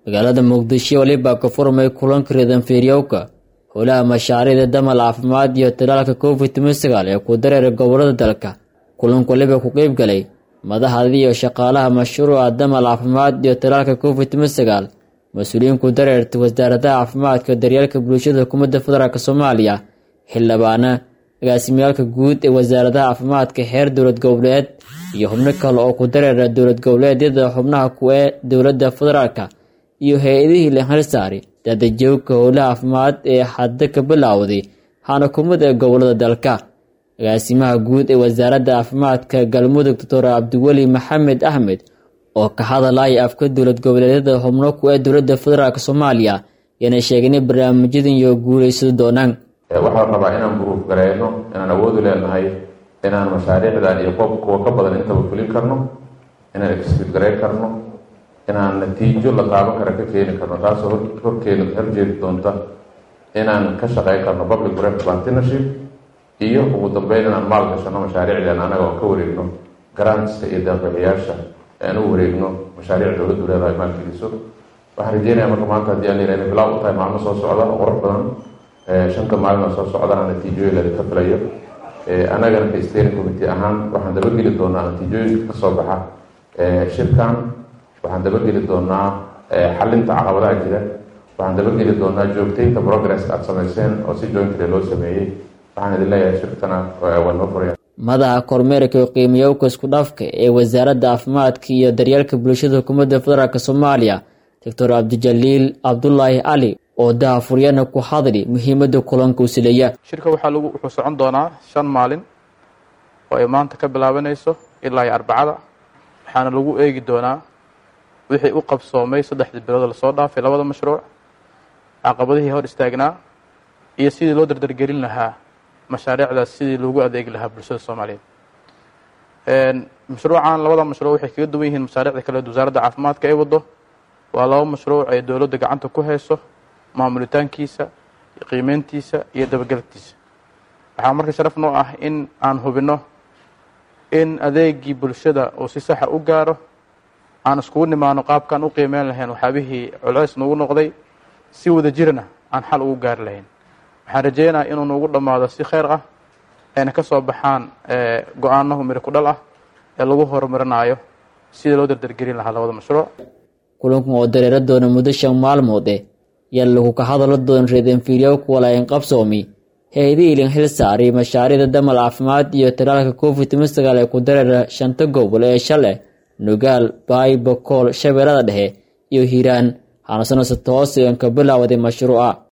magaalada Muqdisho waliba ka furmay kulanka reedan feeriyowka howlaha mashaariicda damal caafimaad iyo talaalka COVID-19 ee ku dareeray gobolada dalka. kulanku waliba ku qayb galay madaxda iyo shaqaalaha mashruuca damal caafimaad iyo talaalka COVID-19, mas'uuliyiin ku dareertay wasaaradda caafimaadka daryeelka bulshada hukuumadda federaalka Soomaaliya, xildhibaana, agaasimayaasha guud ee wasaaradda caafimaadka heer dowlad goboleed iyo xubno kale oo ku dareeray dowlad goboleedyada xubnaha ku ee dowladda federaalka iyo hay'adihii la xilsaaray dadajowga howlaha caafimaad ee hadda ka bilowday xanakumada ee gobolada dalka. agaasimaha guud ee wasaaradda caafimaadka Galmudug Dr. Cabdiweli Maxamed Ahmed oo ka hadlay afka dowlad goboleedyada xubno ku ee dowladda federaalka Soomaaliya yana sheegay in barnaamijyadan iyo guuleysan doonaan. waxaan rabaa inaan buruuf gareeno inaan awood u leenahay inaan mashaariicdan iyo kuwa ka badan intaba fulin karno, inaan execute gareyn karno, inaan natiijo la taaban kara ka keeni karno, taasoo horjeedi doonta inaan ka shaqeyn karno public private partnership iyo ugu dambeyn inaan maal gashano mashaariicdan anaga oo ka wareegno grantska iyo deeq-bixiyaasha aan u wareegno mashaariic dowladdu leedahay maalgeliso. waxaan rajeynayaa marka maanta haddii aan leeyahay bilow u tahay maalmo soo socda oo qurux badan, 5 maalin soo socdana natiijooyin la ka filayo. anagana ka steering committee ahaan waxaan dabageli doonaa natiijooyinka ka soo baxa shirkan, waxaan dabageli doonaa xalinta caqabadaha jira, waxaan dabageli doonaa joogtaynta progress aad samayseen oo si jointly loo sameeyey. waxaan idin leeyahay shirkana waa noo furaya. madaxa kormeerka iyo qiimeeyowga isku dhafka ee wasaaradda caafimaadka iyo daryeelka bulshada hukuumadda federaalka Soomaaliya, Dr. Abdijaliil Abdullaahi Ali oo daahfuryana ku hadlay muhiimadda kulanka uu sileeyaa. shirka wuxuu socon doonaa 5 maalin oo ay maanta ka bilaabanayso ilaa Arbacada. waxaana lagu eegi doonaa wixii u qabsoomay 3 bilood la soo dhaafay labada mashruuc, caqabadihii hor istaagnaa iyo sidii loo dardargelin lahaa mashaariicdaas, sidii loogu adeegi lahaa bulshada Soomaaliyeed. mashruucan labada mashruuc waxay kaga duwan yihiin mashaariicda kale ee wasaaradda caafimaadka ay wado. waa laba mashruuc ay dowladda gacanta ku hayso maamulitaankiisa, qiimeyntiisa iyo dabagalkiisa. waxaa marka sharaf noo ah in aan hubino in adeegii bulshada uu si sax ah u gaaro, aan iskugu nimaano qaabkan u qiimeyn lahayn waxaabihii culays nagu noqday, si wada jirna aan xal ugu gaari lahayn. waxaan rajeynayaa inuu nagu dhammaado si khayr ah, ayna ka soo baxaan go-aano miro ku dhal ah ee lagu horumarinayo sidii loo dardargelin lahaa labada mashruuc. kulankan oo dareera doona muddo 5 maalmood yaa lagu ka hadlo doon reedan fiiriyowka walaayeen qabsoomi hay'adihii la xilsaaray mashaariicda damal caafimaad iyo talaalka COVID-19 ee ku dareera 5 gobol ee Shabeelle, Nugaal, Baay, Boqol, Shabeellada Dhexe iyo Hiiraan. waxaana sanad toos ka bilowday mashruuca.